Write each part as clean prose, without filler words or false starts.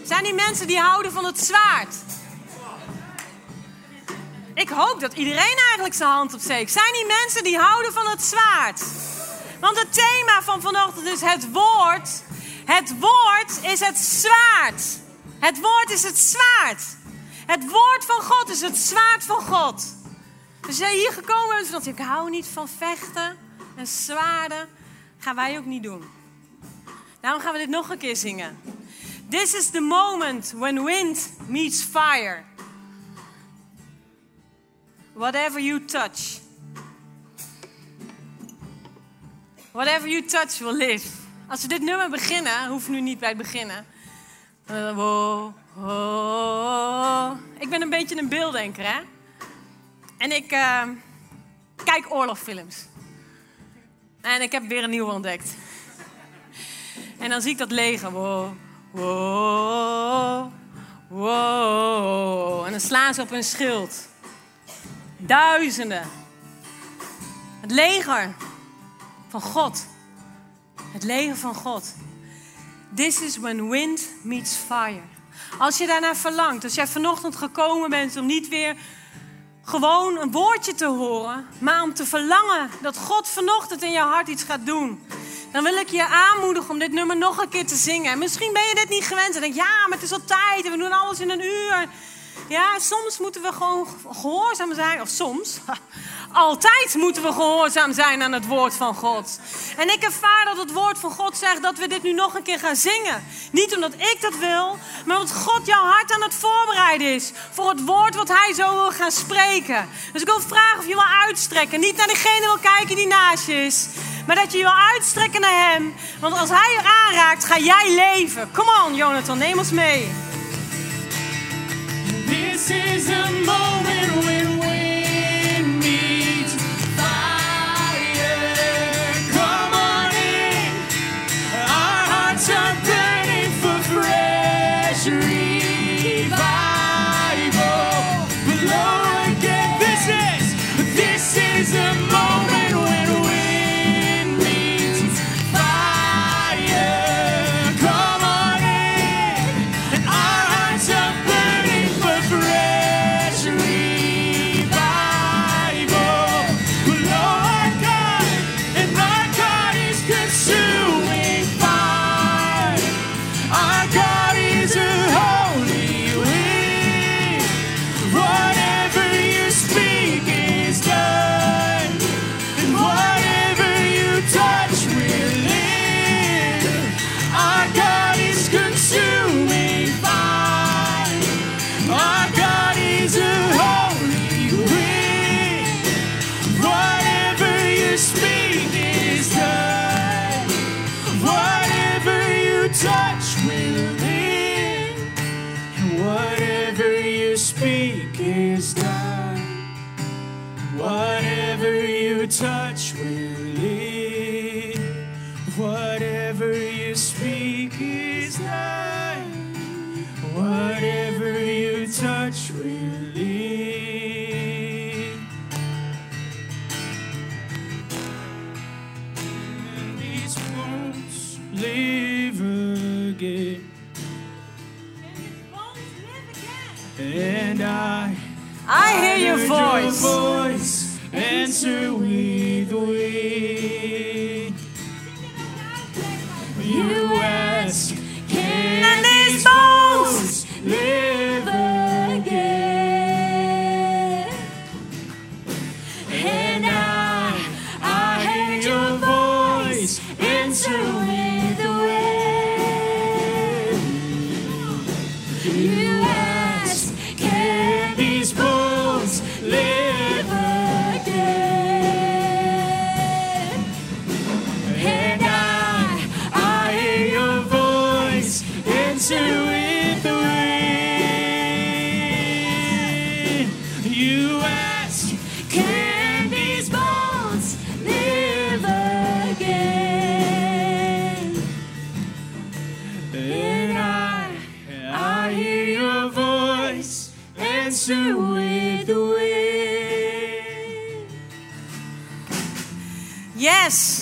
Zijn die mensen die houden van het zwaard? Ik hoop dat iedereen eigenlijk zijn hand opsteekt. Zijn die mensen die houden van het zwaard? Want het thema van vanochtend is het woord. Het woord is het zwaard. Het woord is het zwaard. Het woord van God is het zwaard van God. Dus jij hier gekomen bent van, ik hou niet van vechten en zwaarden. Gaan wij ook niet doen. Daarom gaan we dit nog een keer zingen. This is the moment when wind meets fire. Whatever you touch. Whatever you touch will live. Als we dit nummer beginnen, hoeft nu niet bij het beginnen. Wow, oh. Ik ben een beetje een beelddenker, hè? En ik kijk oorlogsfilms. En ik heb weer een nieuwe ontdekt. En dan zie ik dat leger. Wow, wow, wow. En dan slaan ze op hun schild. Duizenden. Het leger van God. Het leger van God. This is when wind meets fire. Als je daarnaar verlangt, als jij vanochtend gekomen bent om niet weer gewoon een woordje te horen, maar om te verlangen dat God vanochtend in jouw hart iets gaat doen, dan wil ik je aanmoedigen om dit nummer nog een keer te zingen. En misschien ben je dit niet gewend en denk ja, maar het is al tijd en we doen alles in een uur. Ja, soms moeten we gewoon gehoorzaam zijn. Of soms. Altijd moeten we gehoorzaam zijn aan het woord van God. En ik ervaar dat het woord van God zegt dat we dit nu nog een keer gaan zingen. Niet omdat ik dat wil, maar omdat God jouw hart aan het voorbereiden is. Voor het woord wat hij zo wil gaan spreken. Dus ik wil vragen of je wil uitstrekken. Niet naar degene wil kijken die naast je is. Maar dat je je wil uitstrekken naar hem. Want als hij je aanraakt, ga jij leven. Come on, Jonathan, neem ons mee. This is a moment when wind meets fire. Come on in. Our hearts are burning for fresh revival. But Lord, this is a moment when wind meets fire. Come on in. And our hearts are burning for fresh revival. But Lord God, and our God is consuming fire. Our God is a holy wind. Whatever you speak is done, and whatever you touch will live. Our God is consuming fire. Our God is a holy wind. Whatever you speak is done. Whatever you touch will live. And whatever you speak is done. Whatever you touch will live. Whatever you speak is done. Whatever you touch will live. And these bones live again. And I hear your voice. voice answer with wind. You ask, can these bones live again? And I hear your voice answer with the wind. You ask, can these bones live again? And I hear your voice answer with the wind. You ask, can these bones live again? And I hear your voice answer with the wind. Yes.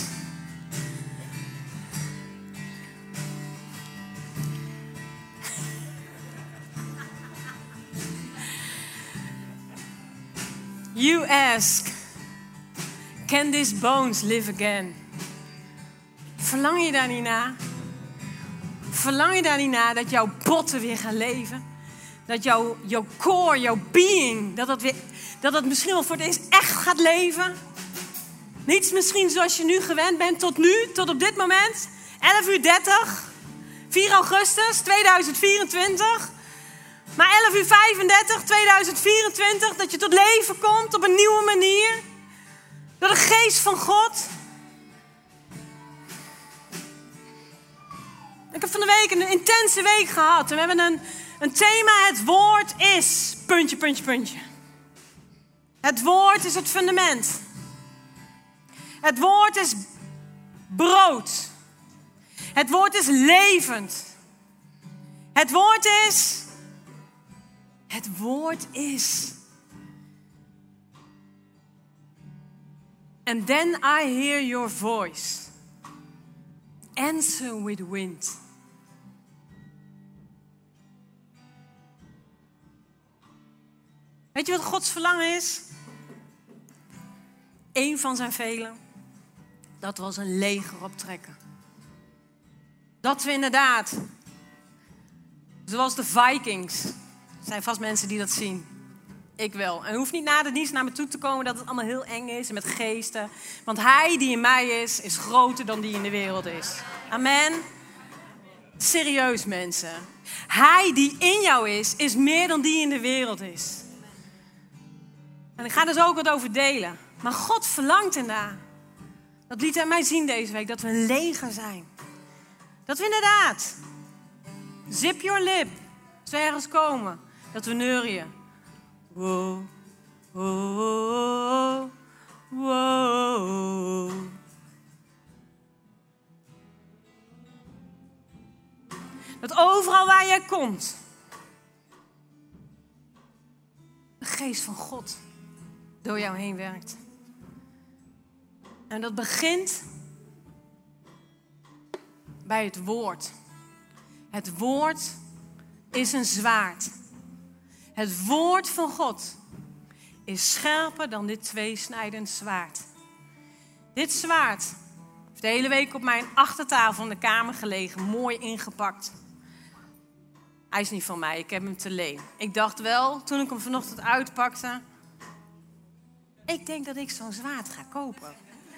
You ask, can these bones live again? Verlang je daar niet naar? Verlang je daar niet naar dat jouw botten weer gaan leven? Dat jouw core, jouw being, dat het misschien wel voor het eerst echt gaat leven? Niet misschien zoals je nu gewend bent tot nu, tot op dit moment. 11:30, 4 augustus 2024. Maar 11:35, 2024, dat je tot leven komt op een nieuwe manier. Door de geest van God. Ik heb van de week een intense week gehad. En we hebben een thema, het woord is... Puntje, puntje, puntje. Het woord is het fundament. Het woord is brood. Het woord is levend. Het woord is... Het woord is. And then I hear your voice. Answer with wind. Weet je wat Gods verlangen is? Eén van zijn velen. Dat was een leger optrekken. Dat we inderdaad, zoals de Vikings... Er zijn vast mensen die dat zien. Ik wel. En hoeft niet na de dienst naar me toe te komen dat het allemaal heel eng is. En met geesten. Want hij die in mij is groter dan die in de wereld is. Amen. Serieus mensen. Hij die in jou is meer dan die in de wereld is. En ik ga dus ook wat over delen. Maar God verlangt ernaar. Dat liet hij mij zien deze week. Dat we een leger zijn. Dat we inderdaad. Zip your lip. Als we ergens komen. Dat we neurien. Wow, wow, wow. Dat overal waar jij komt. De geest van God door jou heen werkt. En dat begint bij het woord. Het woord is een zwaard. Het woord van God is scherper dan dit tweesnijdend zwaard. Dit zwaard heeft de hele week op mijn achtertafel in de kamer gelegen, mooi ingepakt. Hij is niet van mij, ik heb hem te leen. Ik dacht wel, toen ik hem vanochtend uitpakte, ik denk dat ik zo'n zwaard ga kopen.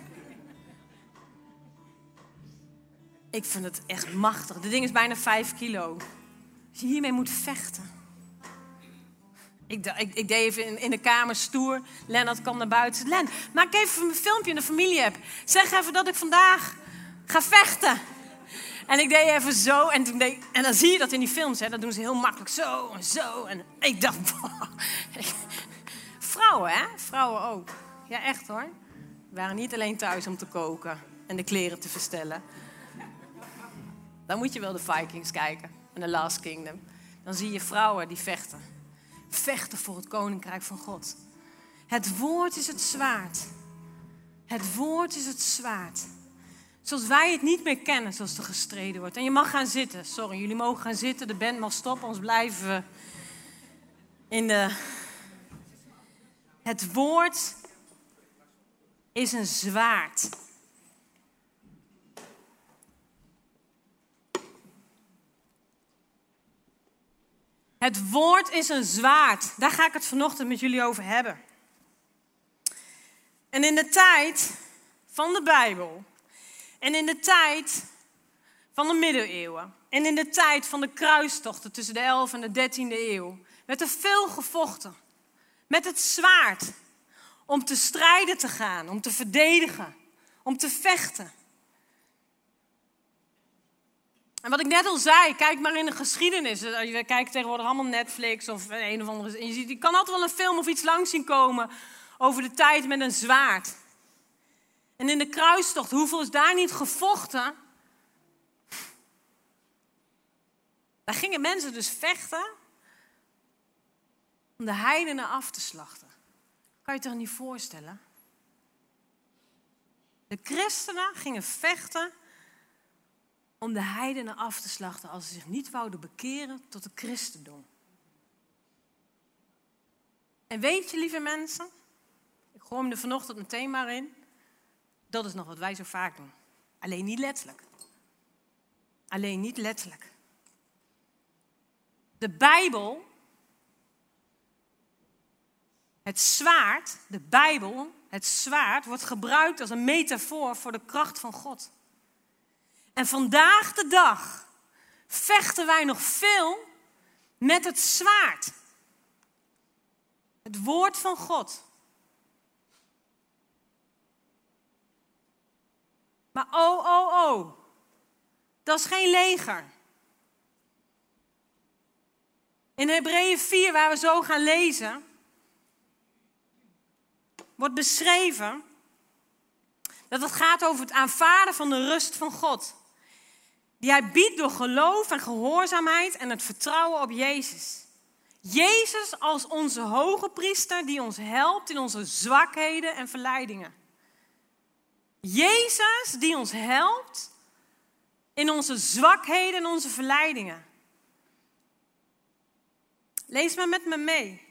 Ik vind het echt machtig. Dit ding is bijna 5 kilo. Als je hiermee moet vechten. Ik deed even in de kamer stoer. Lennart kwam naar buiten. Len, maak even een filmpje in de familie-app. Zeg even dat ik vandaag ga vechten. En ik deed even zo. En dan zie je dat in die films. Hè, dat doen ze heel makkelijk. Zo en zo. En ik dacht... Wow. Vrouwen, hè? Vrouwen ook. Ja, echt hoor. We waren niet alleen thuis om te koken. En de kleren te verstellen. Dan moet je wel de Vikings kijken. En The Last Kingdom. Dan zie je vrouwen die vechten. Vechten voor het koninkrijk van God. Het woord is het zwaard. Het woord is het zwaard. Zoals wij het niet meer kennen, zoals er gestreden wordt. En je mag gaan zitten. Sorry, jullie mogen gaan zitten. De band mag stoppen, anders blijven we in de... Het woord is een zwaard. Het woord is een zwaard. Daar ga ik het vanochtend met jullie over hebben. En in de tijd van de Bijbel. En in de tijd van de middeleeuwen. En in de tijd van de kruistochten tussen de 11e en de 13e eeuw. Werd er veel gevochten. Met het zwaard. Om te strijden te gaan. Om te verdedigen. Om te vechten. En wat ik net al zei, kijk maar in de geschiedenis. Je kijkt tegenwoordig allemaal Netflix of een of andere... En je kan altijd wel een film of iets langs zien komen over de tijd met een zwaard. En in de kruistocht, hoeveel is daar niet gevochten? Daar gingen mensen dus vechten om de heidenen af te slachten. Kan je het toch niet voorstellen? De christenen gingen vechten om de heidenen af te slachten als ze zich niet wouden bekeren tot het christendom. En weet je, lieve mensen, Gooi hem er vanochtend meteen maar in. Dat is nog wat wij zo vaak doen. Alleen niet letterlijk. Alleen niet letterlijk. De Bijbel, het zwaard, de Bijbel, het zwaard wordt gebruikt als een metafoor voor de kracht van God. En vandaag de dag vechten wij nog veel met het zwaard. Het woord van God. Maar oh. Dat is geen leger. In Hebreeën 4, waar we zo gaan lezen, wordt beschreven dat het gaat over het aanvaarden van de rust van God. Die hij biedt door geloof en gehoorzaamheid en het vertrouwen op Jezus. Jezus als onze hoge priester die ons helpt in onze zwakheden en verleidingen. Jezus die ons helpt in onze zwakheden en onze verleidingen. Lees maar met me mee.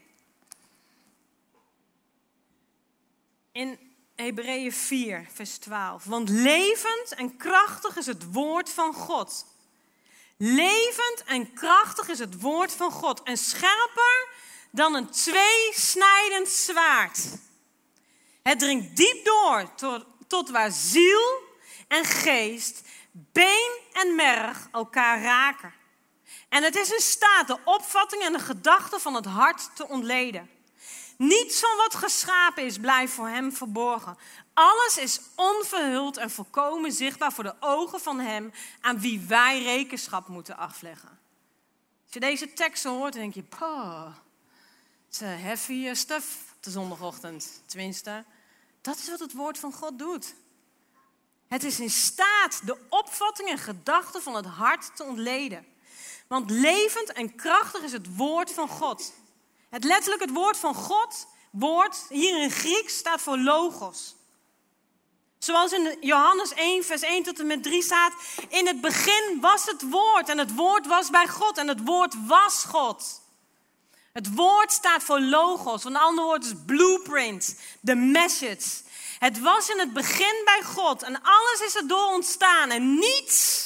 In Hebreeën 4, vers 12. Want levend en krachtig is het woord van God. Levend en krachtig is het woord van God. En scherper dan een tweesnijdend zwaard. Het dringt diep door tot waar ziel en geest, been en merg elkaar raken. En het is in staat de opvatting en de gedachten van het hart te ontleden. Niets van wat geschapen is blijft voor hem verborgen. Alles is onverhuld en volkomen zichtbaar voor de ogen van hem aan wie wij rekenschap moeten afleggen. Als je deze teksten hoort, dan denk je, it's heavy stuff op de zondagochtend. Tenminste, dat is wat het woord van God doet. Het is in staat de opvatting en gedachten van het hart te ontleden. Want levend en krachtig is het woord van God. Het woord van God, woord, hier in Grieks, staat voor logos. Zoals in Johannes 1, vers 1 tot en met 3 staat. In het begin was het woord en het woord was bij God en het woord was God. Het woord staat voor logos, een ander woord is blueprint, de message. Het was in het begin bij God en alles is erdoor ontstaan en niets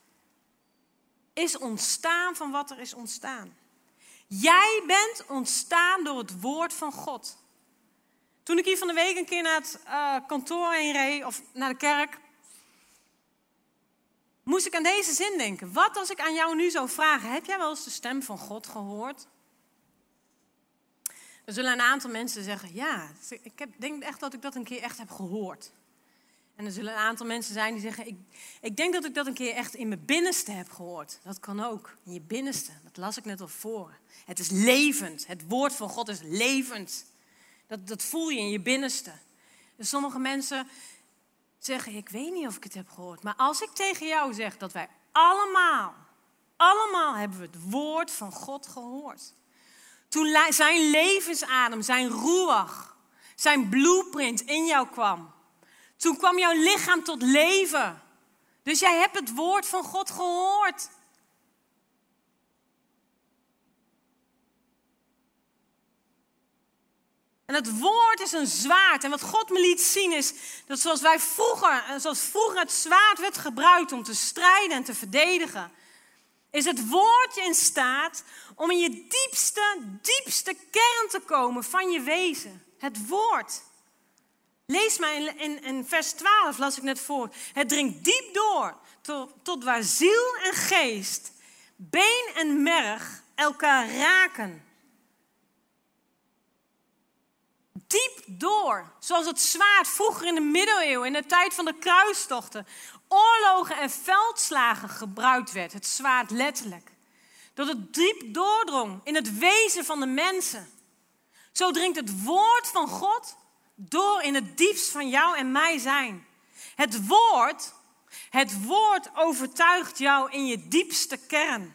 is ontstaan van wat er is ontstaan. Jij bent ontstaan door het woord van God. Toen ik hier van de week een keer naar het kantoor heen reed, of naar de kerk, moest ik aan deze zin denken. Wat als ik aan jou nu zou vragen, heb jij wel eens de stem van God gehoord? Er zullen een aantal mensen zeggen, ja, denk echt dat ik dat een keer echt heb gehoord. En er zullen een aantal mensen zijn die zeggen, ik denk dat ik dat een keer echt in mijn binnenste heb gehoord. Dat kan ook, in je binnenste. Dat las ik net al voor. Het is levend. Het woord van God is levend. Dat voel je in je binnenste. Dus sommige mensen zeggen, ik weet niet of ik het heb gehoord. Maar als ik tegen jou zeg dat wij allemaal hebben we het woord van God gehoord. Toen zijn levensadem, zijn ruach, zijn blueprint in jou kwam. Toen kwam jouw lichaam tot leven. Dus jij hebt het woord van God gehoord. En het woord is een zwaard. En wat God me liet zien is dat zoals vroeger het zwaard werd gebruikt om te strijden en te verdedigen, is het woord je in staat om in je diepste kern te komen van je wezen. Het woord. Lees maar in vers 12, las ik net voor. Het dringt diep door tot waar ziel en geest, been en merg elkaar raken. Diep door, zoals het zwaard vroeger in de middeleeuwen, in de tijd van de kruistochten, oorlogen en veldslagen gebruikt werd. Het zwaard letterlijk. Dat het diep doordrong in het wezen van de mensen. Zo dringt het woord van God door in het diepst van jou en mij zijn. Het woord overtuigt jou in je diepste kern.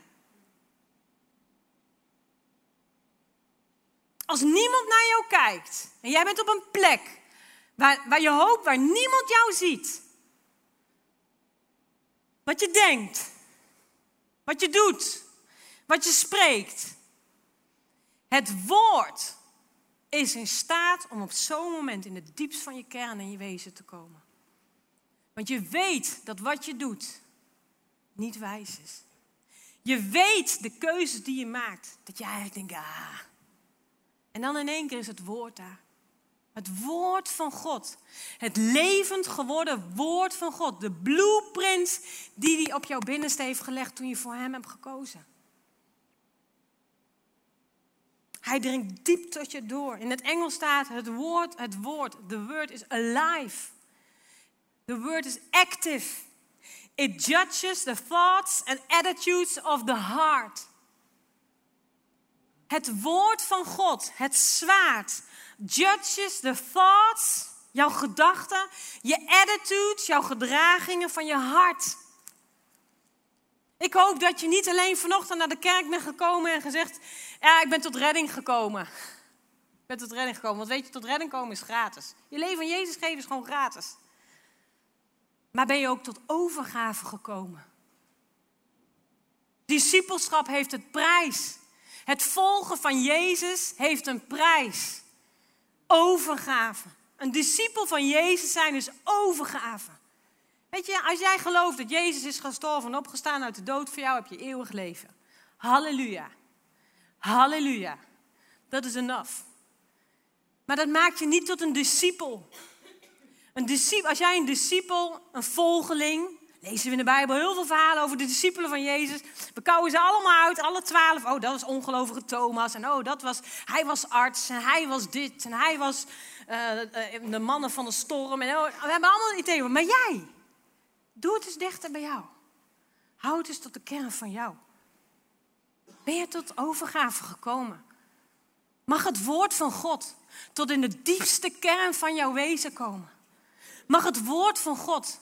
Als niemand naar jou kijkt en jij bent op een plek waar je hoopt, waar niemand jou ziet. Wat je denkt, wat je doet, wat je spreekt. Het woord is in staat om op zo'n moment in het diepst van je kern en je wezen te komen. Want je weet dat wat je doet niet wijs is. Je weet de keuzes die je maakt, dat je eigenlijk denkt, En dan in één keer is het woord daar. Het woord van God. Het levend geworden woord van God. De blueprint die hij op jouw binnenste heeft gelegd toen je voor hem hebt gekozen. Hij dringt diep tot je door. In het Engels staat het woord. The word is alive. The word is active. It judges the thoughts and attitudes of the heart. Het woord van God, het zwaard, judges the thoughts, jouw gedachten, je attitudes, jouw gedragingen van je hart. Ik hoop dat je niet alleen vanochtend naar de kerk bent gekomen en gezegd, ja, ik ben tot redding gekomen. Ik ben tot redding gekomen, want weet je, tot redding komen is gratis. Je leven aan Jezus geven is gewoon gratis. Maar ben je ook tot overgave gekomen? Discipelschap heeft een prijs. Het volgen van Jezus heeft een prijs. Overgave. Een discipel van Jezus zijn is overgave. Weet je, als jij gelooft dat Jezus is gestorven en opgestaan uit de dood, voor jou heb je eeuwig leven. Halleluja. Halleluja. Dat is enough. Maar dat maakt je niet tot een discipel. Als jij een discipel, een volgeling, lezen we in de Bijbel heel veel verhalen over de discipelen van Jezus. We kouwen ze allemaal uit, alle 12. Oh, dat was ongelovige Thomas. En hij was arts en hij was dit. En hij was de mannen van de storm. En we hebben allemaal ideeën. Maar jij, doe het eens dichter bij jou. Houd het eens tot de kern van jou. Ben je tot overgave gekomen? Mag het woord van God tot in de diepste kern van jouw wezen komen? Mag het woord van God,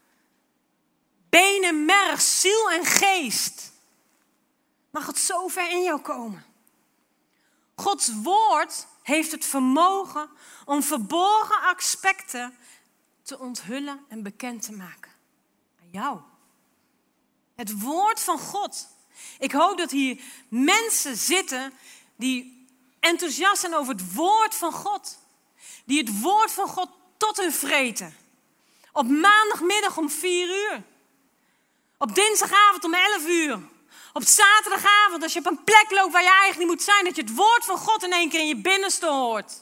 benen, merg, ziel en geest, mag het zo ver in jou komen? Gods woord heeft het vermogen om verborgen aspecten te onthullen en bekend te maken. Aan jou. Het woord van God. Ik hoop dat hier mensen zitten die enthousiast zijn over het woord van God. Die het woord van God tot hun vreten. Op maandagmiddag om 4 uur. Op dinsdagavond om 11 uur. Op zaterdagavond als je op een plek loopt waar je eigenlijk niet moet zijn. Dat je het woord van God in één keer in je binnenste hoort.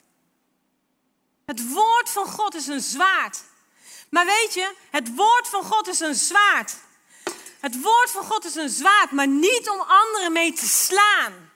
Het woord van God is een zwaard. Maar weet je, het woord van God is een zwaard. Het woord van God is een zwaard, maar niet om anderen mee te slaan.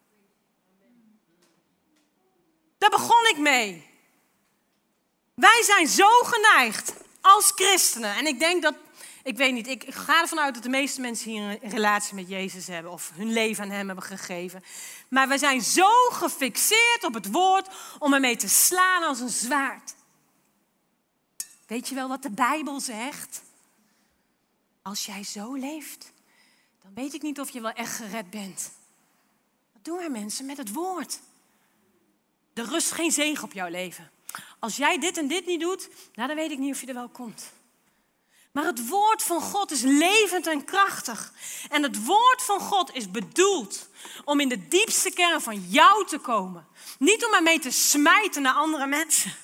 Daar begon ik mee. Wij zijn zo geneigd als christenen. En ik denk dat, ik ga ervan uit dat de meeste mensen hier een relatie met Jezus hebben. Of hun leven aan hem hebben gegeven. Maar wij zijn zo gefixeerd op het woord om ermee te slaan als een zwaard. Weet je wel wat de Bijbel zegt? Als jij zo leeft, dan weet ik niet of je wel echt gered bent. Wat doen wij mensen met het woord? Er rust geen zegen op jouw leven. Als jij dit en dit niet doet, nou, dan weet ik niet of je er wel komt. Maar het woord van God is levend en krachtig. En het woord van God is bedoeld om in de diepste kern van jou te komen. Niet om ermee te smijten naar andere mensen.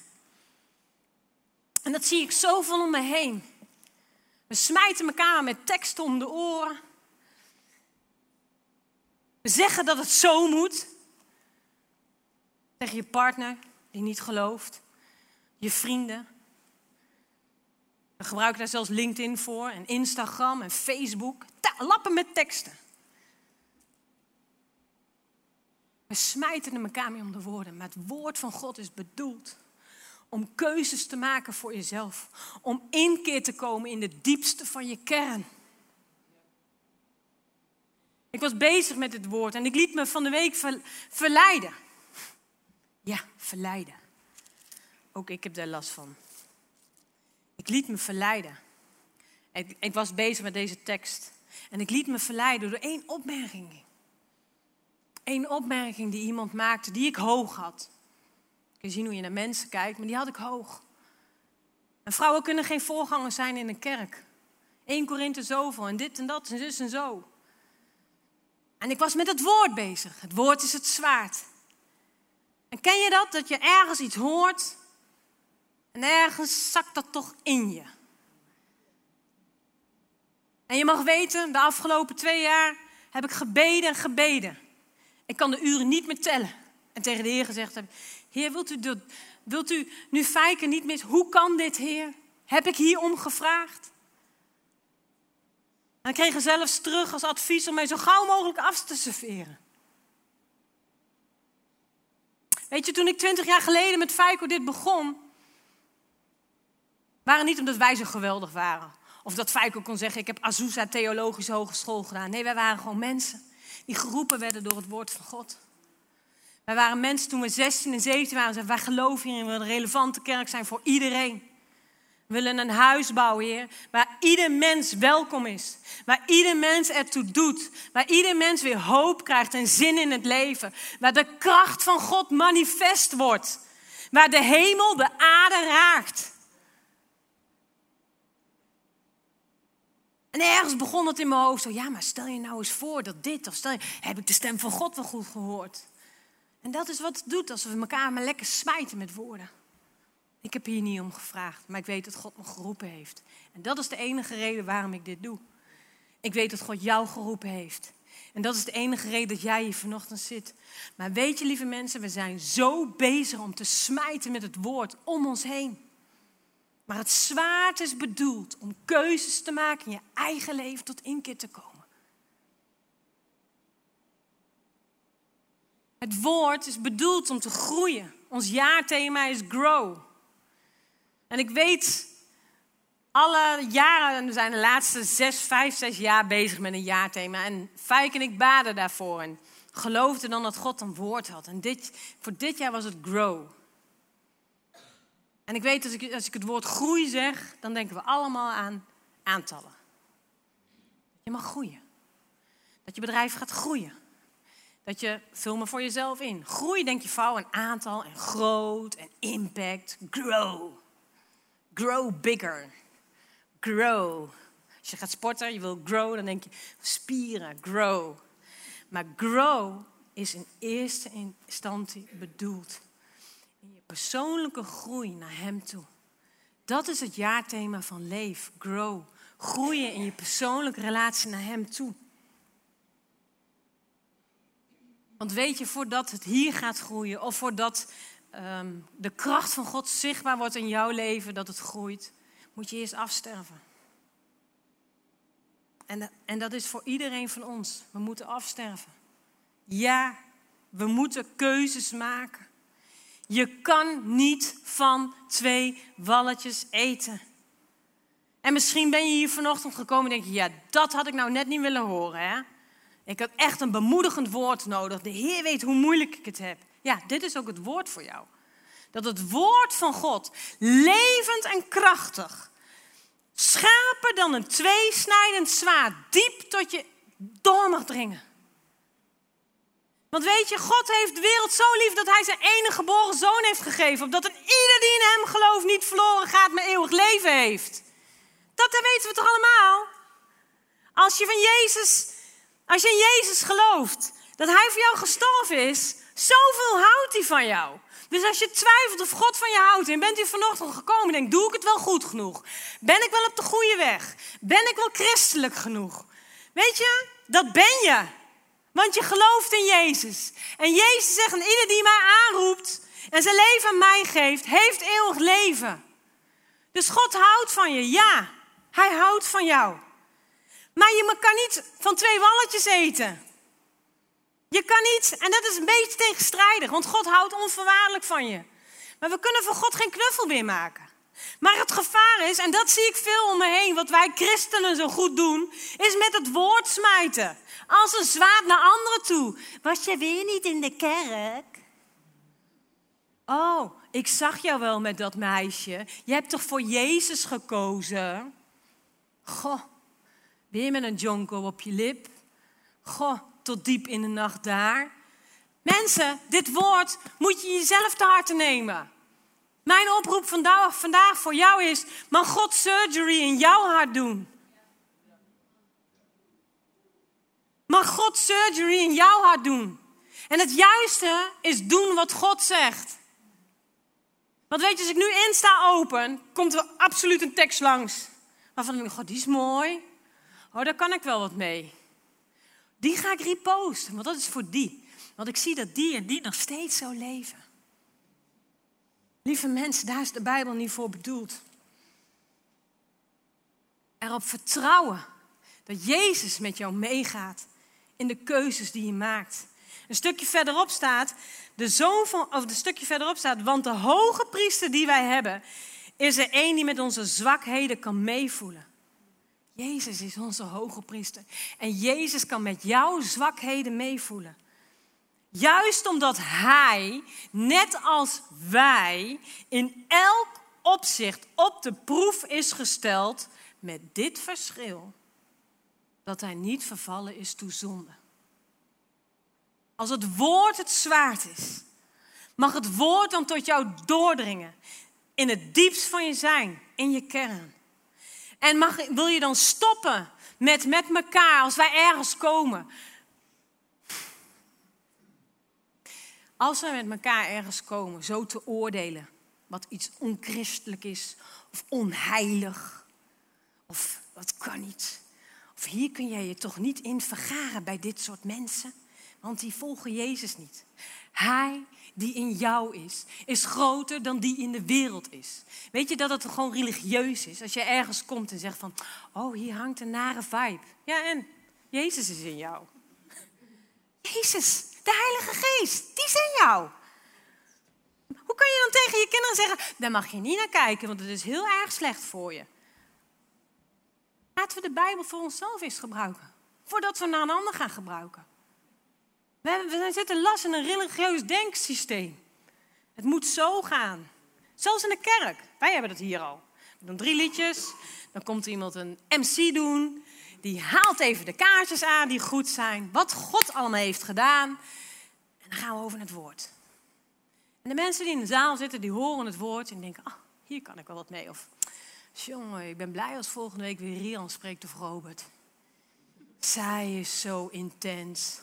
En dat zie ik zoveel om me heen. We smijten elkaar met teksten om de oren. We zeggen dat het zo moet. Tegen je partner die niet gelooft. Je vrienden. We gebruiken daar zelfs LinkedIn voor. En Instagram en Facebook. Lappen met teksten. We smijten er elkaar mee om de woorden. Maar het woord van God is bedoeld om keuzes te maken voor jezelf. Om inkeer te komen in de diepste van je kern. Ik was bezig met dit woord en ik liet me van de week verleiden. Ja, verleiden. Ook ik heb daar last van. Ik liet me verleiden. Ik was bezig met deze tekst. En ik liet me verleiden door 1 opmerking. 1 opmerking die iemand maakte, die ik hoog had. Kun je zien hoe je naar mensen kijkt, maar die had ik hoog. En vrouwen kunnen geen voorgangers zijn in een kerk. 1 Korinthe zoveel en dit en dat en zus en zo. En ik was met het woord bezig. Het woord is het zwaard. En ken je dat? Dat je ergens iets hoort en ergens zakt dat toch in je. En je mag weten, de afgelopen 2 jaar heb ik gebeden en gebeden. Ik kan de uren niet meer tellen. En tegen de Heer gezegd heb, Heer, wilt u nu Fijke niet mis? Hoe kan dit, Heer? Heb ik hierom gevraagd? En ik kreeg er zelfs terug als advies om mij zo gauw mogelijk af te serveren. Weet je, toen ik 20 jaar geleden met Fijko dit begon, waren niet omdat wij zo geweldig waren. Of dat Fijko kon zeggen, ik heb Azusa Theologische Hogeschool gedaan. Nee, wij waren gewoon mensen die geroepen werden door het woord van God. Wij waren mensen toen we 16 en 17 waren. Zeiden, wij geloven hierin, we willen een relevante kerk zijn voor iedereen. We willen een huis bouwen, Heer, waar ieder mens welkom is. Waar ieder mens ertoe doet. Waar ieder mens weer hoop krijgt en zin in het leven. Waar de kracht van God manifest wordt. Waar de hemel de aarde raakt. En ergens begon het in mijn hoofd zo, ja, maar stel je nou eens voor dat dit, of stel je, heb ik de stem van God wel goed gehoord? En dat is wat het doet als we elkaar maar lekker smijten met woorden. Ik heb hier niet om gevraagd, maar ik weet dat God me geroepen heeft. En dat is de enige reden waarom ik dit doe. Ik weet dat God jou geroepen heeft. En dat is de enige reden dat jij hier vanochtend zit. Maar weet je, lieve mensen, we zijn zo bezig om te smijten met het woord om ons heen. Maar het zwaard is bedoeld om keuzes te maken in je eigen leven tot inkeer te komen. Het woord is bedoeld om te groeien. Ons jaarthema is grow. En ik weet, alle jaren, we zijn de laatste 5, 6 jaar bezig met een jaarthema. En Fijke en ik baden daarvoor en geloofden dan dat God een woord had. En voor dit jaar was het grow. En ik weet, als ik het woord groei zeg, dan denken we allemaal aan aantallen. Je mag groeien. Dat je bedrijf gaat groeien. Dat je, vul maar voor jezelf in. Groei, denk je vrouw, aan aantal en groot en impact. Grow. Grow bigger. Grow. Als je gaat sporten, je wil grow, dan denk je spieren, grow. Maar grow is in eerste instantie bedoeld in je persoonlijke groei naar hem toe. Dat is het jaarthema van Leef, grow. Groeien in je persoonlijke relatie naar hem toe. Want weet je, voordat het hier gaat groeien of voordat de kracht van God zichtbaar wordt in jouw leven, dat het groeit, moet je eerst afsterven. En dat is voor iedereen van ons. We moeten afsterven. Ja, we moeten keuzes maken. Je kan niet van 2 walletjes eten. En misschien ben je hier vanochtend gekomen en denk je, ja, dat had ik nou net niet willen horen, hè? Ik heb echt een bemoedigend woord nodig. De Heer weet hoe moeilijk ik het heb. Ja, dit is ook het woord voor jou. Dat het woord van God, levend en krachtig, scherper dan een 2-snijdend zwaard, diep tot je door mag dringen. Want weet je, God heeft de wereld zo lief dat hij zijn enige geboren zoon heeft gegeven. Opdat een ieder die in hem gelooft niet verloren gaat, maar eeuwig leven heeft. Dat weten we toch allemaal? Als je in Jezus gelooft, dat hij voor jou gestorven is, zoveel houdt hij van jou. Dus als je twijfelt of God van je houdt en bent u vanochtend gekomen en denkt, doe ik het wel goed genoeg? Ben ik wel op de goede weg? Ben ik wel christelijk genoeg? Weet je, dat ben je. Want je gelooft in Jezus. En Jezus zegt, en ieder die mij aanroept en zijn leven aan mij geeft, heeft eeuwig leven. Dus God houdt van je, ja. Hij houdt van jou. Maar je kan niet van 2 walletjes eten. Je kan niet, en dat is een beetje tegenstrijdig, want God houdt onvoorwaardelijk van je. Maar we kunnen voor God geen knuffel meer maken. Maar het gevaar is, en dat zie ik veel om me heen, wat wij christenen zo goed doen, is met het woord smijten. Als een zwaard naar anderen toe. Was je weer niet in de kerk? Oh, ik zag jou wel met dat meisje. Je hebt toch voor Jezus gekozen? Goh, weer met een jonko op je lip. Goh, tot diep in de nacht daar. Mensen, dit woord moet je jezelf te harte nemen. Mijn oproep vandaag voor jou is, mag God surgery in jouw hart doen? Mag God surgery in jouw hart doen? En het juiste is doen wat God zegt. Want weet je, als ik nu Insta open, komt er absoluut een tekst langs. Waarvan ik denk, god, die is mooi. Oh, daar kan ik wel wat mee. Die ga ik reposten, want dat is voor die. Want ik zie dat die en die nog steeds zo leven. Lieve mensen, daar is de Bijbel niet voor bedoeld. Erop vertrouwen dat Jezus met jou meegaat in de keuzes die je maakt. Een stukje verderop staat, want de hoge priester die wij hebben, is er één die met onze zwakheden kan meevoelen. Jezus is onze hoge priester. En Jezus kan met jouw zwakheden meevoelen. Juist omdat hij, net als wij, in elk opzicht op de proef is gesteld, met dit verschil, dat hij niet vervallen is toe zonde. Als het woord het zwaard is, mag het woord dan tot jou doordringen. In het diepst van je zijn, in je kern. En wil je dan stoppen met elkaar als wij ergens komen. Als wij met elkaar ergens komen, zo te oordelen. Wat iets onchristelijk is of onheilig. Of wat kan niet. Of hier kun jij je toch niet in vergaren bij dit soort mensen. Want die volgen Jezus niet. Hij die in jou is groter dan die in de wereld is. Weet je dat het gewoon religieus is? Als je ergens komt en zegt van, oh, hier hangt een nare vibe. Ja, en Jezus is in jou. Jezus, de Heilige Geest, die is in jou. Hoe kan je dan tegen je kinderen zeggen, daar mag je niet naar kijken, want het is heel erg slecht voor je. Laten we de Bijbel voor onszelf eens gebruiken. Voordat we naar een ander gaan gebruiken. We zitten last in een religieus denksysteem. Het moet zo gaan. Zelfs in de kerk. Wij hebben dat hier al. We doen 3 liedjes. Dan komt er iemand een MC doen. Die haalt even de kaartjes aan die goed zijn. Wat God allemaal heeft gedaan. En dan gaan we over het woord. En de mensen die in de zaal zitten, die horen het woord. En denken, hier kan ik wel wat mee. Of, jongen, ik ben blij als volgende week weer Rian spreekt of Robert. Zij is zo intens.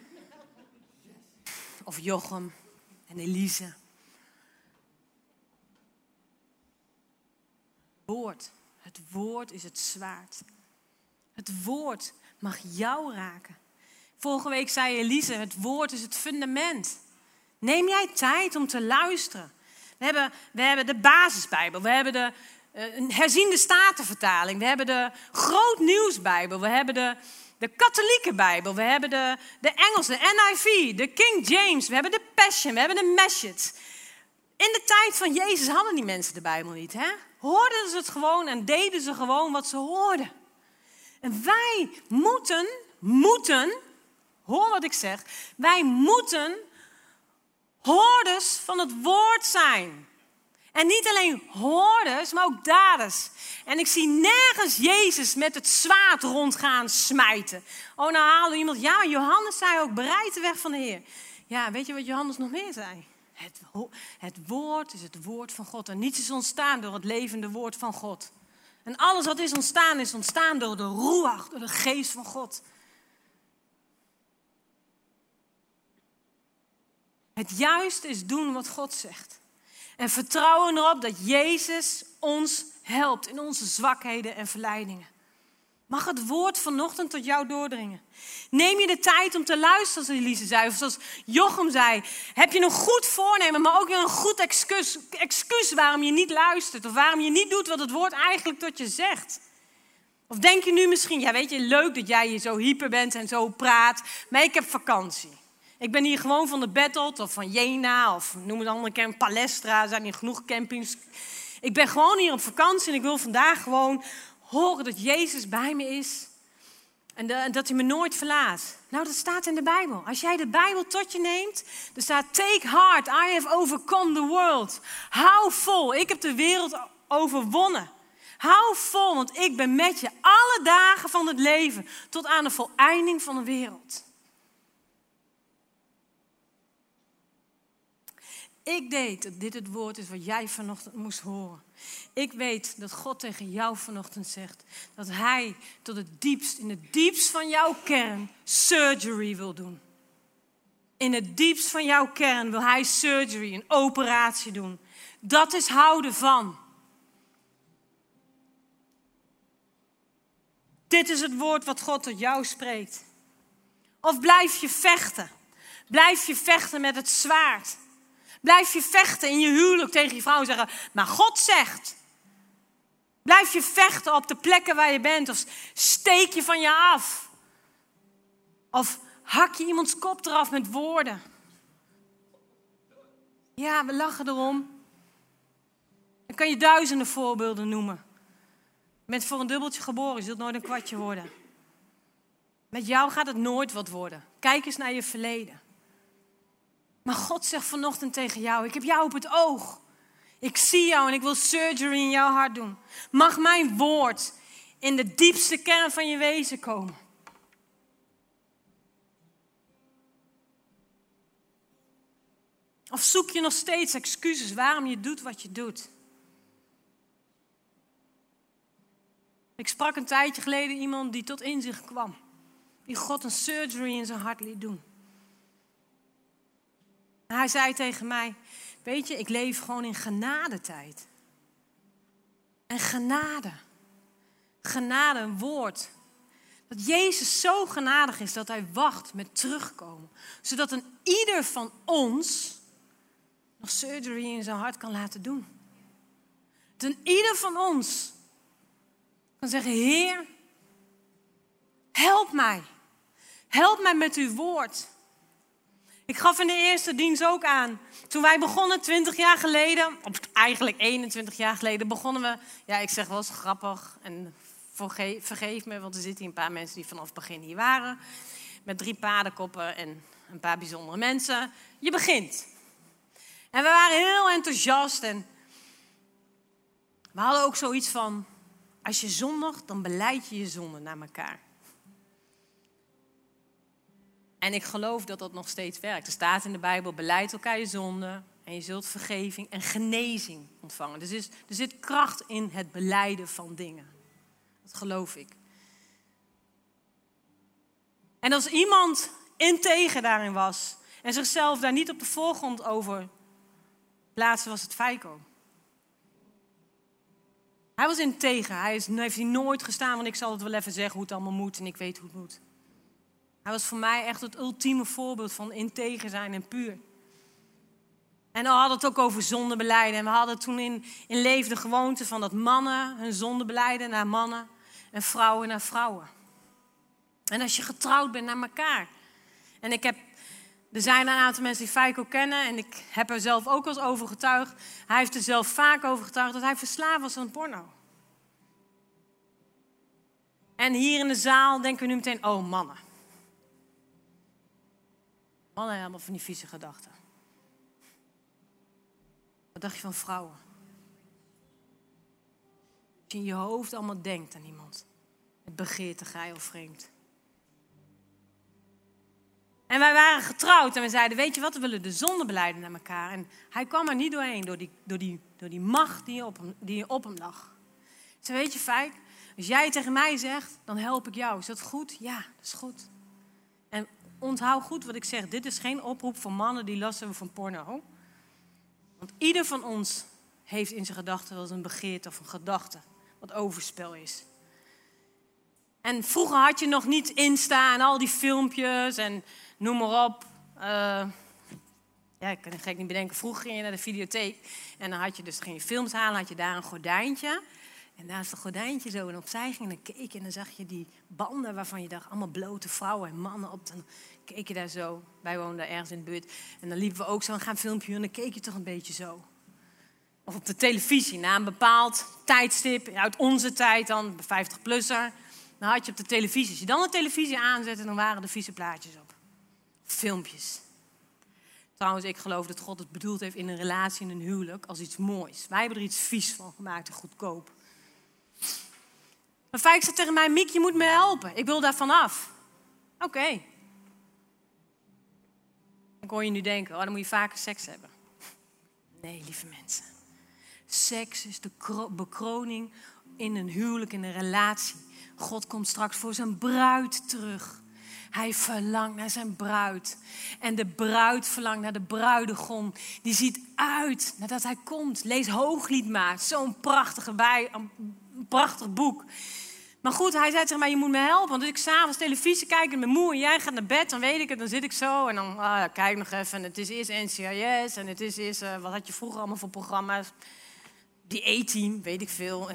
Of Jochem en Elise. Het woord is het zwaard. Het woord mag jou raken. Vorige week zei Elise, het woord is het fundament. Neem jij tijd om te luisteren. We hebben de basisbijbel. We hebben de herziende statenvertaling. We hebben de Groot Nieuwsbijbel. We hebben de katholieke Bijbel, we hebben de Engelse, de NIV, de King James, we hebben de Passion, we hebben de Message. In de tijd van Jezus hadden die mensen de Bijbel niet, hè? Hoorden ze het gewoon en deden ze gewoon wat ze hoorden. En wij moeten, hoor wat ik zeg, wij moeten hoorders van het woord zijn. En niet alleen hoorders, maar ook daders. En ik zie nergens Jezus met het zwaard rondgaan smijten. Oh, nou haalde iemand, ja, Johannes zei ook, bereid de weg van de Heer. Ja, weet je wat Johannes nog meer zei? Het woord is het woord van God. En niets is ontstaan door het levende woord van God. En alles wat is ontstaan door de Ruach, door de geest van God. Het juiste is doen wat God zegt. En vertrouwen erop dat Jezus ons helpt in onze zwakheden en verleidingen. Mag het woord vanochtend tot jou doordringen? Neem je de tijd om te luisteren, zoals Elise zei. Of zoals Jochem zei. Heb je een goed voornemen, maar ook weer een goed excuus waarom je niet luistert. Of waarom je niet doet wat het woord eigenlijk tot je zegt. Of denk je nu misschien, ja weet je, leuk dat jij hier zo hyper bent en zo praat. Maar ik heb vakantie. Ik ben hier gewoon van de Battle of van Jena of noem het andere camp, Palestra. Er zijn hier genoeg campings. Ik ben gewoon hier op vakantie en ik wil vandaag gewoon horen dat Jezus bij me is. En dat hij me nooit verlaat. Nou, dat staat in de Bijbel. Als jij de Bijbel tot je neemt, er staat take heart, I have overcome the world. Hou vol, ik heb de wereld overwonnen. Hou vol, want ik ben met je alle dagen van het leven tot aan de voleinding van de wereld. Ik weet dat dit het woord is wat jij vanochtend moest horen. Ik weet dat God tegen jou vanochtend zegt dat hij tot het diepst, in het diepst van jouw kern, surgery wil doen. In het diepst van jouw kern wil hij surgery, een operatie doen. Dat is houden van. Dit is het woord wat God tot jou spreekt. Of blijf je vechten? Blijf je vechten met het zwaard? Blijf je vechten in je huwelijk tegen je vrouw en zeggen, maar God zegt. Blijf je vechten op de plekken waar je bent. Of steek je van je af. Of hak je iemands kop eraf met woorden. Ja, we lachen erom. Ik kan je duizenden voorbeelden noemen. Je bent voor een dubbeltje geboren, je zult nooit een kwartje worden. Met jou gaat het nooit wat worden. Kijk eens naar je verleden. Maar God zegt vanochtend tegen jou, ik heb jou op het oog. Ik zie jou en ik wil surgery in jouw hart doen. Mag mijn woord in de diepste kern van je wezen komen. Of zoek je nog steeds excuses waarom je doet wat je doet? Ik sprak een tijdje geleden iemand die tot inzicht kwam. Die God een surgery in zijn hart liet doen. En hij zei tegen mij, weet je, ik leef gewoon in genadetijd. En genade. Genade, een woord. Dat Jezus zo genadig is dat hij wacht met terugkomen. Zodat een ieder van ons nog surgery in zijn hart kan laten doen. Dat een ieder van ons kan zeggen, Heer, help mij. Help mij met uw woord. Ik gaf in de eerste dienst ook aan. Toen wij begonnen 20 jaar geleden, of eigenlijk 21 jaar geleden, begonnen we. Ja, ik zeg wel eens grappig en vergeef me, want er zitten hier een paar mensen die vanaf het begin hier waren. Met 3 paardenkoppen en een paar bijzondere mensen. Je begint. En we waren heel enthousiast en we hadden ook zoiets van, als je zondigt, dan belijd je je zonde naar elkaar. En ik geloof dat dat nog steeds werkt. Er staat in de Bijbel, belijd elkaar je zonde en je zult vergeving en genezing ontvangen. Dus er zit kracht in het belijden van dingen. Dat geloof ik. En als iemand integer daarin was en zichzelf daar niet op de voorgrond over plaatste, was het Feiko. Hij was integer. Hij heeft hier nooit gestaan, want ik zal het wel even zeggen hoe het allemaal moet en ik weet hoe het moet. Hij was voor mij echt het ultieme voorbeeld van integer zijn en puur. En we hadden het ook over zondebelijden. En we hadden toen in leven de gewoonte van dat mannen hun zonde belijden naar mannen en vrouwen naar vrouwen. En als je getrouwd bent naar elkaar. En er zijn een aantal mensen die Feiko kennen en ik heb er zelf ook wel eens over getuigd. Hij heeft er zelf vaak over getuigd dat hij verslaafd was aan porno. En hier in de zaal denken we nu meteen, oh mannen. Mannen hebben allemaal van die vieze gedachten. Wat dacht je van vrouwen? Als je in je hoofd allemaal denkt aan iemand. Het begeerte gij of vreemd. En wij waren getrouwd en we zeiden, weet je wat, we willen de zonde belijden naar elkaar. En hij kwam er niet doorheen, door die macht die op hem lag. Ik zei, weet je Fijk, als jij tegen mij zegt, dan help ik jou. Is dat goed? Ja, dat is goed. En onthoud goed wat ik zeg. Dit is geen oproep voor mannen die last hebben van porno. Want ieder van ons heeft in zijn gedachten wel eens een begeerte of een gedachte wat overspel is. En vroeger had je nog niet Insta en al die filmpjes en noem maar op. Ja, ik kan het gek niet bedenken. Vroeger ging je naar de videotheek en dan ging je films halen, had je daar een gordijntje. En naast het gordijntje zo en opzij ging en dan keek je en dan zag je die banden waarvan je dacht, allemaal blote vrouwen en mannen op. Dan keek je daar zo, wij woonden ergens in de buurt. En dan liepen we ook zo en gaan een filmpje en dan keek je toch een beetje zo. Of op de televisie, na een bepaald tijdstip, uit onze tijd dan, 50-plusser. Dan had je op de televisie, als je dan de televisie aanzette, dan waren er vieze plaatjes op. Filmpjes. Trouwens, ik geloof dat God het bedoeld heeft in een relatie, in een huwelijk, als iets moois. Wij hebben er iets vies van gemaakt en goedkoop. Maar Fijk zei tegen mij, Miek, je moet me helpen. Ik wil daar vanaf. Oké. Dan kon je nu denken, dan moet je vaker seks hebben. Nee, lieve mensen. Seks is de bekroning in een huwelijk, in een relatie. God komt straks voor zijn bruid terug. Hij verlangt naar zijn bruid. En de bruid verlangt naar de bruidegom. Die ziet uit nadat hij komt. Lees Hooglied maar. Zo'n prachtig boek. Maar goed, hij zei tegen mij, je moet me helpen. Want als ik s'avonds televisie kijk en ben moe en jij gaat naar bed, dan weet ik het. Dan zit ik zo en dan kijk nog even. En het is eerst NCIS en het is eerst, wat had je vroeger allemaal voor programma's? Die A-team, weet ik veel.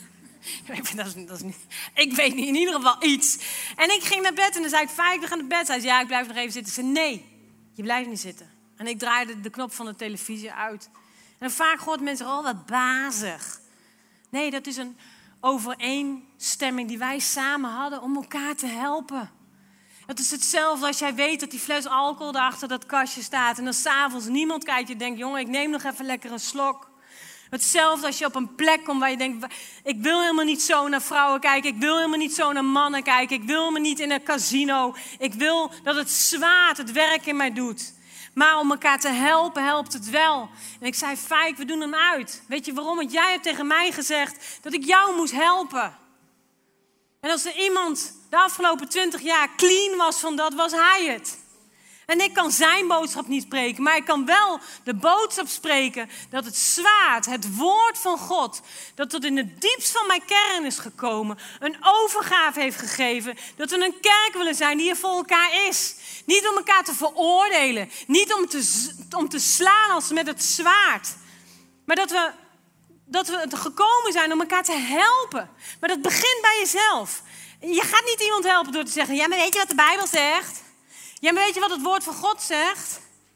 Ik weet niet, in ieder geval iets. En ik ging naar bed en dan zei ik, Fijk, we gaan naar bed. Hij zei, ja, ik blijf nog even zitten. Ik zei, nee, je blijft niet zitten. En ik draaide de knop van de televisie uit. En dan vaak hoort mensen, oh, wat bazig. Nee, dat is een overeenstemming die wij samen hadden om elkaar te helpen. Het is hetzelfde als jij weet dat die fles alcohol daar achter dat kastje staat. En dan 's avonds niemand kijkt, je denkt, jongen, ik neem nog even lekker een slok. Hetzelfde als je op een plek komt waar je denkt, ik wil helemaal niet zo naar vrouwen kijken. Ik wil helemaal niet zo naar mannen kijken. Ik wil helemaal niet in een casino. Ik wil dat het zwaard het werk in mij doet. Maar om elkaar te helpen, helpt het wel. En ik zei, Fijk, we doen hem uit. Weet je waarom? Want jij hebt tegen mij gezegd dat ik jou moest helpen. En als er iemand de afgelopen 20 jaar clean was van dat, was hij het. En ik kan zijn boodschap niet spreken, maar ik kan wel de boodschap spreken dat het zwaard, het woord van God, dat tot in het diepst van mijn kern is gekomen, een overgave heeft gegeven, dat we een kerk willen zijn die er voor elkaar is. Niet om elkaar te veroordelen, niet om te slaan als met het zwaard, maar dat we gekomen zijn om elkaar te helpen. Maar dat begint bij jezelf. Je gaat niet iemand helpen door te zeggen, ja, maar weet je wat de Bijbel zegt? Ja, maar weet je wat het woord van God zegt?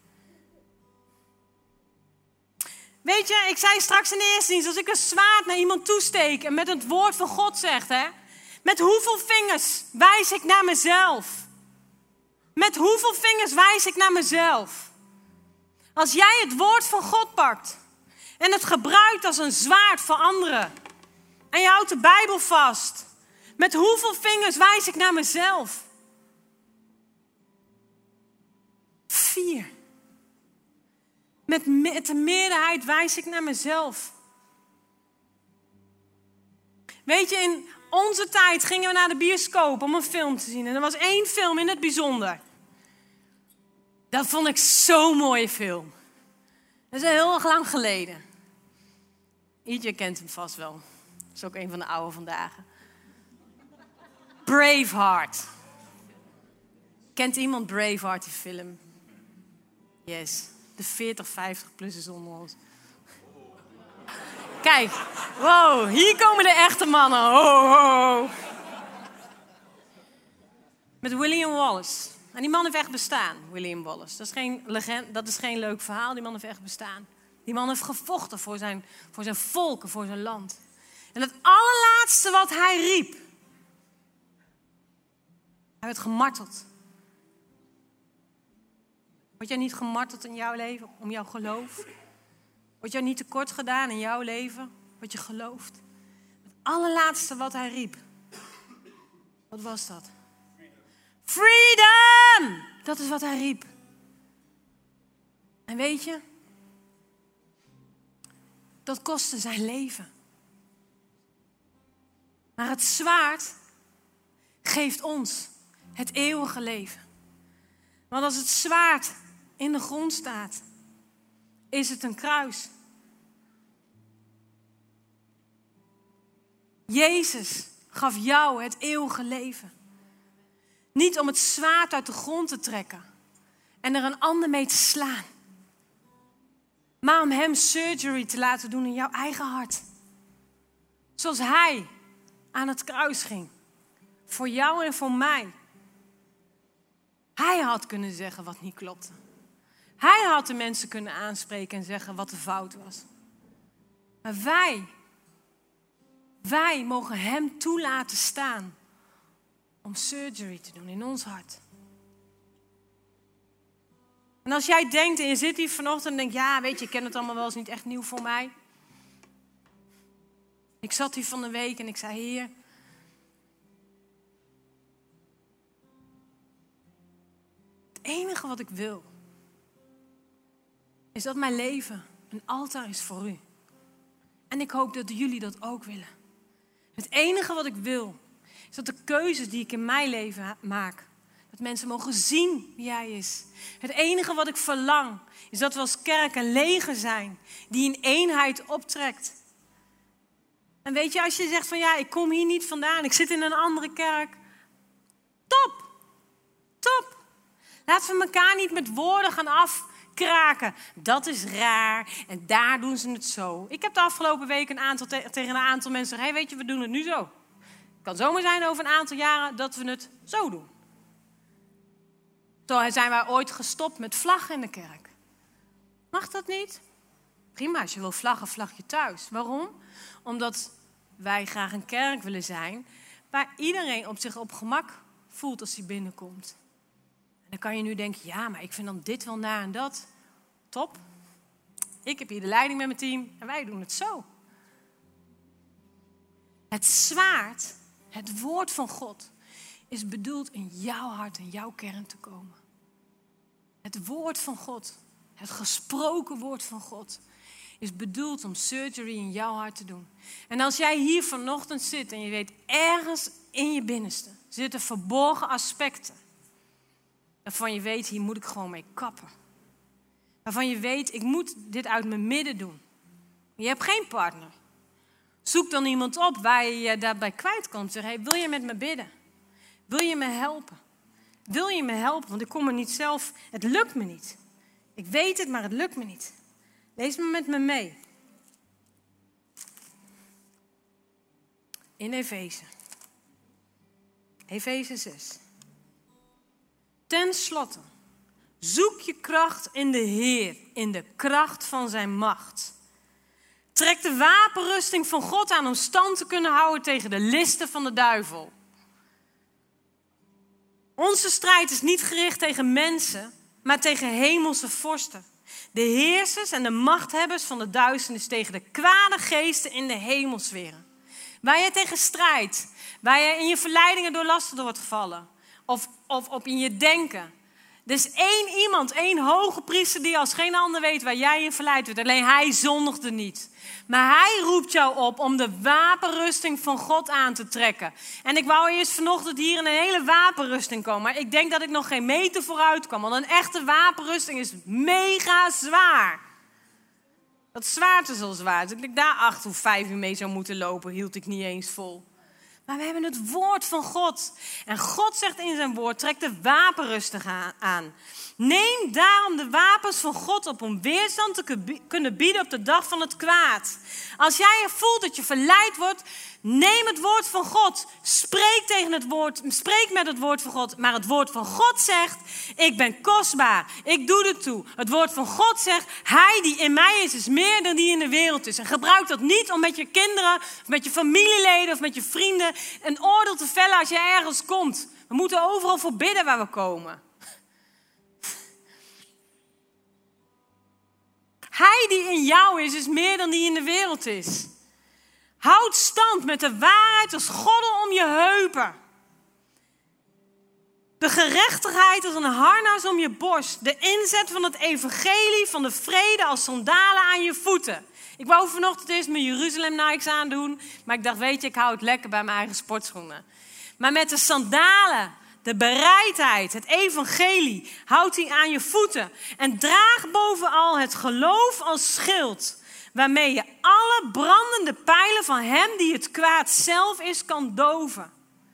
Weet je, ik zei straks in de eerste dienst, als ik een zwaard naar iemand toesteek en met het woord van God zegt, hè, met hoeveel vingers wijs ik naar mezelf? Met hoeveel vingers wijs ik naar mezelf? Als jij het woord van God pakt en het gebruikt als een zwaard voor anderen en je houdt de Bijbel vast, met hoeveel vingers wijs ik naar mezelf? 4. Met de meerderheid wijs ik naar mezelf. Weet je, in onze tijd gingen we naar de bioscoop om een film te zien. En er was 1 film in het bijzonder. Dat vond ik zo'n mooie film. Dat is heel erg lang geleden. Ietje kent hem vast wel. Dat is ook een van de oude vandaag. Braveheart. Kent iemand Braveheart, die film? Yes, de 40, 50-plussers onder ons. Kijk, wow, hier komen de echte mannen. Oh. Met William Wallace. En die man heeft echt bestaan, William Wallace. Dat is geen legende, dat is geen leuk verhaal, die man heeft echt bestaan. Die man heeft gevochten voor zijn volk en voor zijn land. En het allerlaatste wat hij riep. Hij werd gemarteld. Word jij niet gemarteld in jouw leven om jouw geloof? Word jij niet tekort gedaan in jouw leven wat je gelooft? Het allerlaatste wat hij riep. Wat was dat? Freedom! Dat is wat hij riep. En weet je? Dat kostte zijn leven. Maar het zwaard geeft ons het eeuwige leven. Want als het zwaard in de grond staat, is het een kruis. Jezus gaf jou het eeuwige leven. Niet om het zwaard uit de grond te trekken en er een ander mee te slaan. Maar om hem surgery te laten doen in jouw eigen hart. Zoals hij aan het kruis ging. Voor jou en voor mij. Hij had kunnen zeggen wat niet klopte. Hij had de mensen kunnen aanspreken en zeggen wat de fout was. Maar wij mogen hem toelaten staan om surgery te doen in ons hart. En als jij denkt en je zit hier vanochtend en denkt, ja, weet je, ik ken het allemaal wel, is niet echt nieuw voor mij. Ik zat hier van de week en ik zei, Heer, het enige wat ik wil, is dat mijn leven een altaar is voor u. En ik hoop dat jullie dat ook willen. Het enige wat ik wil, is dat de keuzes die ik in mijn leven maak, Dat mensen mogen zien wie hij is. Het enige wat ik verlang is dat we als kerk een leger zijn die in eenheid optrekt. En weet je, als je zegt van ja, ik kom hier niet vandaan, ik zit in een andere kerk. Top! Top! Laten we elkaar niet met woorden gaan afkraken. Dat is raar en daar doen ze het zo. Ik heb de afgelopen week tegen een aantal mensen gezegd, hey, weet je, we doen het nu zo. Het kan zomaar zijn over een aantal jaren dat we het zo doen. Toen zijn wij ooit gestopt met vlaggen in de kerk. Mag dat niet? Prima, als je wil vlaggen, vlag je thuis. Waarom? Omdat wij graag een kerk willen zijn waar iedereen op zich op gemak voelt als hij binnenkomt. En dan kan je nu denken, ja, maar ik vind dan dit wel na en dat. Top. Ik heb hier de leiding met mijn team en wij doen het zo. Het zwaard, het woord van God, is bedoeld in jouw hart en jouw kern te komen. Het woord van God, het gesproken woord van God, is bedoeld om surgery in jouw hart te doen. En als jij hier vanochtend zit en je weet ergens in je binnenste zitten verborgen aspecten, waarvan je weet, hier moet ik gewoon mee kappen. Waarvan je weet, ik moet dit uit mijn midden doen. Je hebt geen partner. Zoek dan iemand op waar je je daarbij kwijt kan. Zeg, hey, wil je met me bidden? Wil je me helpen? Wil je me helpen? Want ik kom er niet zelf. Het lukt me niet. Ik weet het, maar het lukt me niet. Lees maar met me mee. In Efeze. Efeze 6. Ten slotte, zoek je kracht in de Heer, in de kracht van zijn macht. Trek de wapenrusting van God aan om stand te kunnen houden tegen de listen van de duivel. Onze strijd is niet gericht tegen mensen, maar tegen hemelse vorsten. De heersers en de machthebbers van de duisternis, tegen de kwade geesten in de hemelsferen. Waar je tegen strijdt, waar je in je verleidingen door lasten wordt gevallen. Of op in je denken. Er is één hoge priester die als geen ander weet waar jij in verleid wordt. Alleen hij zondigde niet. Maar hij roept jou op om de wapenrusting van God aan te trekken. En ik wou eerst vanochtend hier in een hele wapenrusting komen. Maar ik denk dat ik nog geen meter vooruit kwam. Want een echte wapenrusting is mega zwaar. Dat zwaard is al zwaar. Dus ik daarachter hoe 5 uur mee zou moeten lopen, hield ik niet eens vol. Maar we hebben het woord van God. En God zegt in zijn woord, trek de wapenrusting aan. Neem daarom de wapens van God op om weerstand te kunnen bieden op de dag van het kwaad. Als jij voelt dat je verleid wordt, neem het woord van God. Spreek met het woord van God. Maar het woord van God zegt, ik ben kostbaar. Ik doe er toe. Het woord van God zegt, hij die in mij is meer dan die in de wereld is. En gebruik dat niet om met je kinderen, of met je familieleden of met je vrienden een oordeel te vellen als je ergens komt. We moeten overal voor bidden waar we komen. Hij die in jou is meer dan die in de wereld is. Houd stand met de waarheid als gordel om je heupen. De gerechtigheid als een harnas om je borst. De inzet van het evangelie van de vrede als sandalen aan je voeten. Ik wou vanochtend eerst mijn Jeruzalem Nikes aandoen. Maar ik dacht, weet je, ik hou het lekker bij mijn eigen sportschoenen. Maar met de sandalen, de bereidheid, het evangelie, houd die aan je voeten. En draag bovenal het geloof als schild. Waarmee je alle brandende pijlen van hem die het kwaad zelf is kan doven.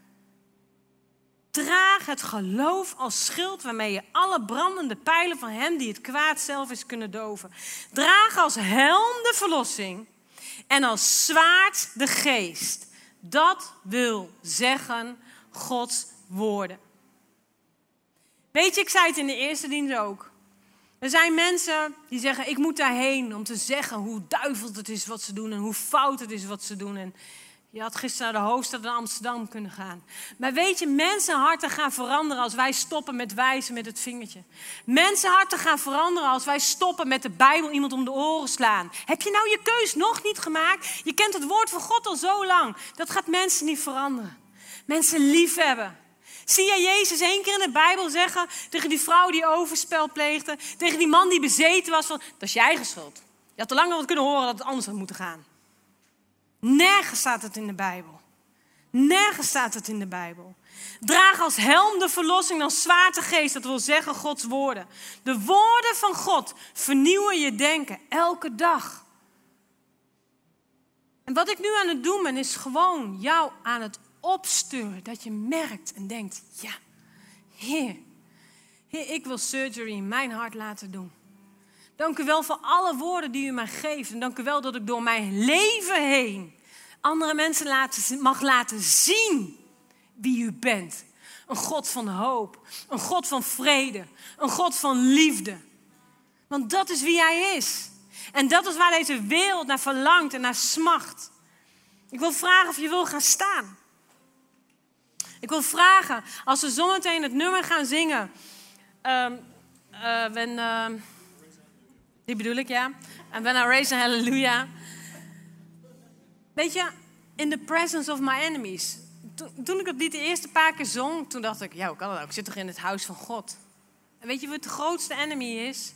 Draag het geloof als schild waarmee je alle brandende pijlen van hem die het kwaad zelf is kunnen doven. Draag als helm de verlossing en als zwaard de geest. Dat wil zeggen Gods woorden. Weet je, ik zei het in de eerste dienst ook. Er zijn mensen die zeggen, ik moet daarheen om te zeggen hoe duivels het is wat ze doen en hoe fout het is wat ze doen. En je had gisteren naar de hoofdstad in Amsterdam kunnen gaan. Maar weet je, mensenharten gaan veranderen als wij stoppen met wijzen met het vingertje. Mensenharten gaan veranderen als wij stoppen met de Bijbel iemand om de oren slaan. Heb je nou je keus nog niet gemaakt? Je kent het woord van God al zo lang. Dat gaat mensen niet veranderen. Mensen liefhebben. Zie je Jezus 1 keer in de Bijbel zeggen tegen die vrouw die overspel pleegde, tegen die man die bezeten was van, dat is je eigen schuld. Je had al lang wat kunnen horen dat het anders had moeten gaan. Nergens staat het in de Bijbel. Nergens staat het in de Bijbel. Draag als helm de verlossing, dan zwaard de geest. Dat wil zeggen Gods woorden. De woorden van God vernieuwen je denken elke dag. En wat ik nu aan het doen ben, is gewoon jou aan het opsturen. Dat je merkt en denkt, ja, Heer, ik wil surgery in mijn hart laten doen. Dank u wel voor alle woorden die u mij geeft. En dank u wel dat ik door mijn leven heen andere mensen mag laten zien wie u bent. Een God van hoop, een God van vrede, een God van liefde. Want dat is wie hij is. En dat is waar deze wereld naar verlangt en naar smacht. Ik wil vragen of je wil gaan staan. Ik wil vragen, als we zometeen het nummer gaan zingen. Die bedoel ik, ja. En when I raise a hallelujah. Weet je, in the presence of my enemies. Toen ik dat lied de eerste paar keer zong, toen dacht ik, ja, hoe kan dat nou? Ik zit toch in het huis van God. En weet je wat de grootste enemy is?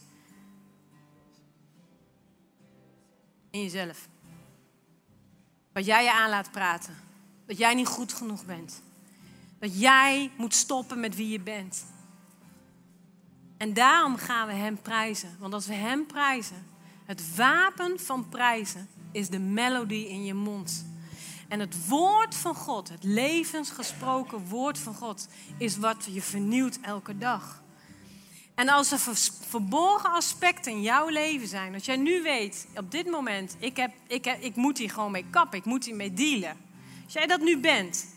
In jezelf. Wat jij je aan laat praten. Dat jij niet goed genoeg bent. Dat jij moet stoppen met wie je bent. En daarom gaan we hem prijzen. Want als we hem prijzen, het wapen van prijzen is de melodie in je mond. En het woord van God, het levensgesproken woord van God, is wat je vernieuwt elke dag. En als er verborgen aspecten in jouw leven zijn, dat jij nu weet, op dit moment, ik moet hier gewoon mee kappen, ik moet hiermee dealen. Als jij dat nu bent,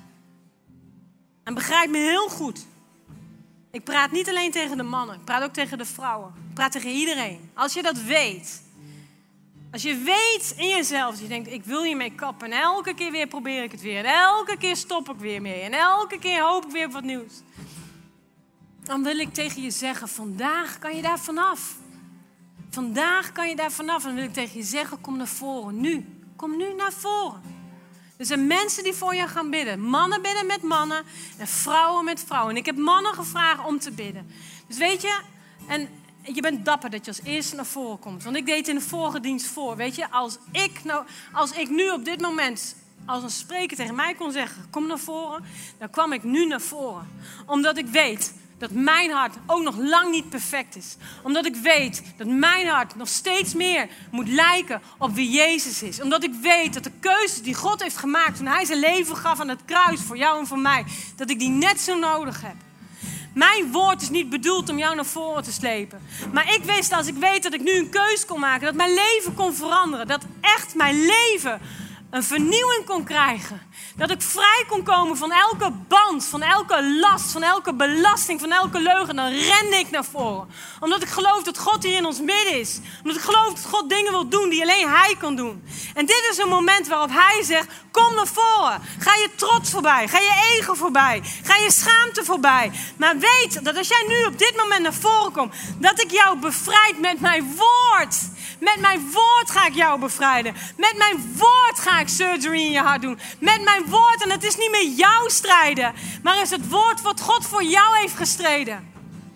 en begrijp me heel goed. Ik praat niet alleen tegen de mannen, ik praat ook tegen de vrouwen. Ik praat tegen iedereen. Als je dat weet. Als je weet in jezelf, dat je denkt, ik wil hiermee kappen. En elke keer weer probeer ik het weer. En elke keer stop ik weer mee. En elke keer hoop ik weer op wat nieuws. Dan wil ik tegen je zeggen, vandaag kan je daar vanaf. Vandaag kan je daar vanaf. En dan wil ik tegen je zeggen, kom naar voren. Nu. Kom nu naar voren. Er zijn mensen die voor je gaan bidden. Mannen bidden met mannen en vrouwen met vrouwen. En ik heb mannen gevraagd om te bidden. Dus weet je, en je bent dapper dat je als eerste naar voren komt. Want ik deed in de vorige dienst voor. Weet je, als ik nu op dit moment als een spreker tegen mij kon zeggen, kom naar voren. Dan kwam ik nu naar voren. Omdat ik weet dat mijn hart ook nog lang niet perfect is. Omdat ik weet dat mijn hart nog steeds meer moet lijken op wie Jezus is. Omdat ik weet dat de keuzes die God heeft gemaakt toen hij zijn leven gaf aan het kruis voor jou en voor mij, dat ik die net zo nodig heb. Mijn woord is niet bedoeld om jou naar voren te slepen. Maar ik wist, als ik weet dat ik nu een keuze kon maken, dat mijn leven kon veranderen. Dat echt mijn leven een vernieuwing kon krijgen. Dat ik vrij kon komen van elke band, van elke last, van elke belasting, van elke leugen. Dan rende ik naar voren. Omdat ik geloof dat God hier in ons midden is. Omdat ik geloof dat God dingen wil doen die alleen hij kan doen. En dit is een moment waarop hij zegt, kom naar voren. Ga je trots voorbij. Ga je ego voorbij. Ga je schaamte voorbij. Maar weet dat als jij nu op dit moment naar voren komt, dat ik jou bevrijd met mijn woord. Met mijn woord ga ik jou bevrijden. Met mijn woord ga ik surgery in je hart doen. Met mijn woord, en het is niet meer jouw strijden, maar is het woord wat God voor jou heeft gestreden.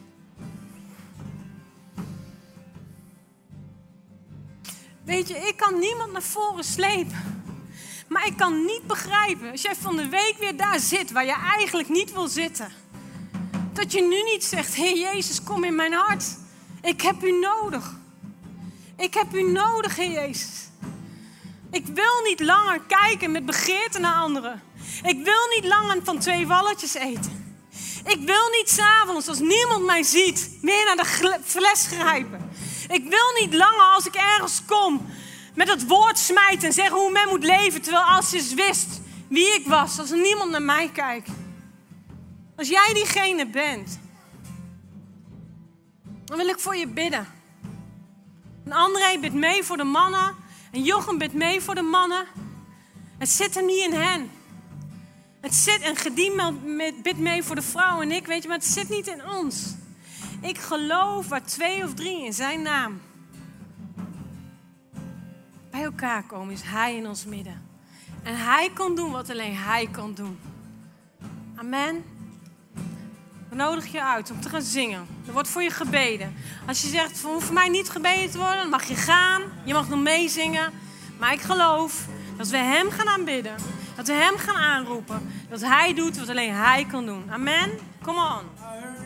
Weet je, ik kan niemand naar voren slepen. Maar ik kan niet begrijpen, als jij van de week weer daar zit waar je eigenlijk niet wil zitten, dat je nu niet zegt, Heer Jezus, kom in mijn hart. Ik heb u nodig. Ik heb u nodig, Heer Jezus. Ik wil niet langer kijken met begeerte naar anderen. Ik wil niet langer van 2 walletjes eten. Ik wil niet 's avonds, als niemand mij ziet, meer naar de fles grijpen. Ik wil niet langer, als ik ergens kom, met het woord smijten en zeggen hoe men moet leven. Terwijl als je wist wie ik was, als er niemand naar mij kijkt. Als jij diegene bent, dan wil ik voor je bidden. En André bidt mee voor de mannen. En Jochem bidt mee voor de mannen. Het zit er niet in hen. Het zit, en Gedien bidt mee voor de vrouw en ik, weet je, maar het zit niet in ons. Ik geloof waar 2 of 3 in zijn naam bij elkaar komen, is hij in ons midden. En hij kan doen wat alleen hij kan doen. Amen. Ik nodig je uit om te gaan zingen. Er wordt voor je gebeden. Als je zegt, hoeft voor mij niet gebeden te worden, dan mag je gaan. Je mag nog meezingen. Maar ik geloof dat als we hem gaan aanbidden, Dat we hem gaan aanroepen. Dat hij doet wat alleen hij kan doen. Amen. Come on.